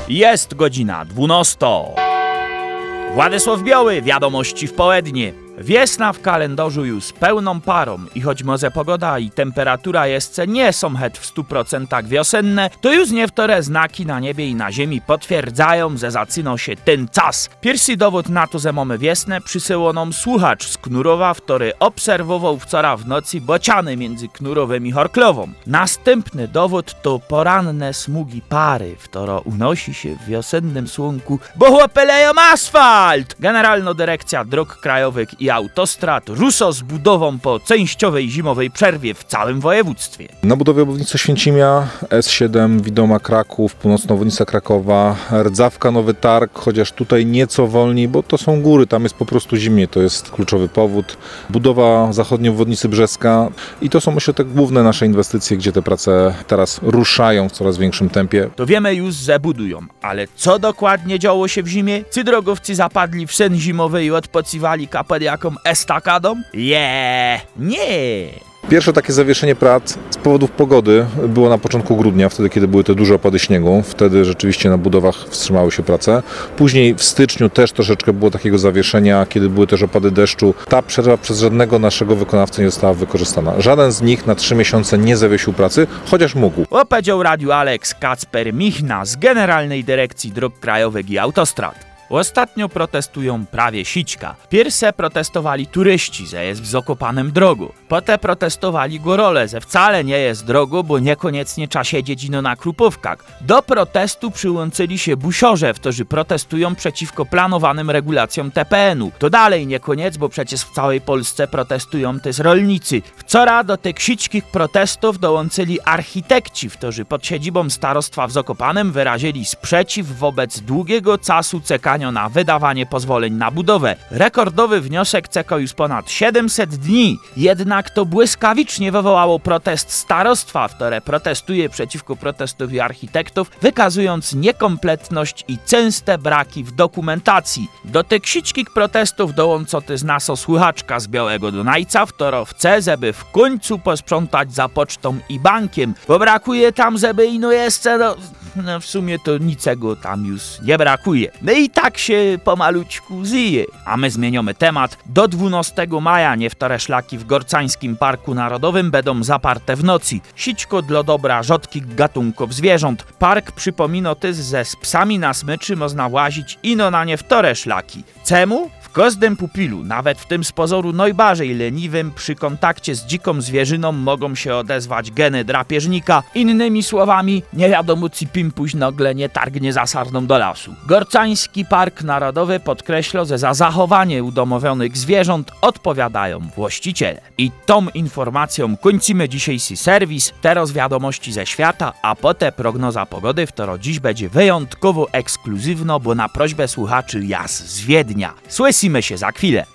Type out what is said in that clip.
Jest godzina 12. Władysław Biały, wiadomości w południe. Wiesna w kalendarzu już z pełną parą i choć może pogoda i temperatura jeszcze nie są het w 100% wiosenne, to już niektóre znaki na niebie i na ziemi potwierdzają, że zaczyna się ten czas. Pierwszy dowód na to, że mamy wiesnę, przysyło nam słuchacz z Knurowa, który obserwował wczoraj w nocy bociany między Knurowem i Horklową. Następny dowód to poranne smugi pary, która unosi się w wiosennym słonku, bo chłopy leją asfalt! Generalna Dyrekcja Dróg Krajowych i Autostrad rusza z budową po częściowej zimowej przerwie w całym województwie. Na budowie obwodnicy Święcimia, S7, Widoma Kraków, północna obwodnica Krakowa, Rdzawka, Nowy Targ, chociaż tutaj nieco wolniej, bo to są góry, tam jest po prostu zimnie, to jest kluczowy powód. Budowa zachodniej obwodnicy Brzeska i to są, myślę, te główne nasze inwestycje, gdzie te prace teraz ruszają w coraz większym tempie. To wiemy już, że budują, ale co dokładnie działo się w zimie? Czy drogowcy zapadli w sen zimowy i odpoczywali kapel jaką estakadą? Nie! Pierwsze takie zawieszenie prac z powodów pogody było na początku grudnia, wtedy kiedy były te duże opady śniegu. Wtedy rzeczywiście na budowach wstrzymały się prace. Później w styczniu też troszeczkę było takiego zawieszenia, kiedy były też opady deszczu. Ta przerwa przez żadnego naszego wykonawcę nie została wykorzystana. Żaden z nich na 3 miesiące nie zawiesił pracy, chociaż mógł. Opowiedział radiu Alex Kacper Michna z Generalnej Dyrekcji Dróg Krajowych i Autostrad. Ostatnio protestują prawie sićka. Pierwsze protestowali turyści, że jest w Zakopanem drogo. Potem protestowali górole, że wcale nie jest drogo, bo niekoniecznie trzeba siedzieć ino na Krupówkach. Do protestu przyłączyli się busiorze, którzy protestują przeciwko planowanym regulacjom TPN-u. To dalej nie koniec, bo przecież w całej Polsce protestują też rolnicy. Wczoraj do tych sićkich protestów dołączyli architekci, którzy pod siedzibą starostwa w Zakopanem wyrazili sprzeciw wobec długiego czasu czekania na wydawanie pozwoleń na budowę. Rekordowy wniosek czeka już ponad 700 dni. Jednak to błyskawicznie wywołało protest starostwa, które protestuje przeciwko protestowi architektów, wykazując niekompletność i częste braki w dokumentacji. Do tych sićkich protestów dołącza też nasza słuchaczka z Białego Dunajca, która chce, żeby w końcu posprzątać za pocztą i bankiem, bo brakuje tam, żeby ino jeszcze no w sumie to niczego tam już nie brakuje. No i tak się pomalućku żyje. A my zmieniamy temat. Do 12 maja niektóre szlaki w Gorcańskim Parku Narodowym będą zaparte w nocy. Sićko dla dobra rzadkich gatunków zwierząt. Park przypomina też, że z psami na smyczy można łazić ino na niektóre szlaki. Czemu? W każdym pupilu, nawet w tym z pozoru najbardziej leniwym, przy kontakcie z dziką zwierzyną mogą się odezwać geny drapieżnika. Innymi słowami, nie wiadomo, czy pimpuś nagle nie targnie za sarną do lasu. Gorcański Park Narodowy podkreśla, że za zachowanie udomowionych zwierząt odpowiadają właściciele. I tą informacją kończymy dzisiejszy serwis. Teraz wiadomości ze świata, a potem prognoza pogody, w którą dziś będzie wyjątkowo ekskluzywno, bo na prośbę słuchaczy jas z Wiednia. Słyszymy się za chwilę.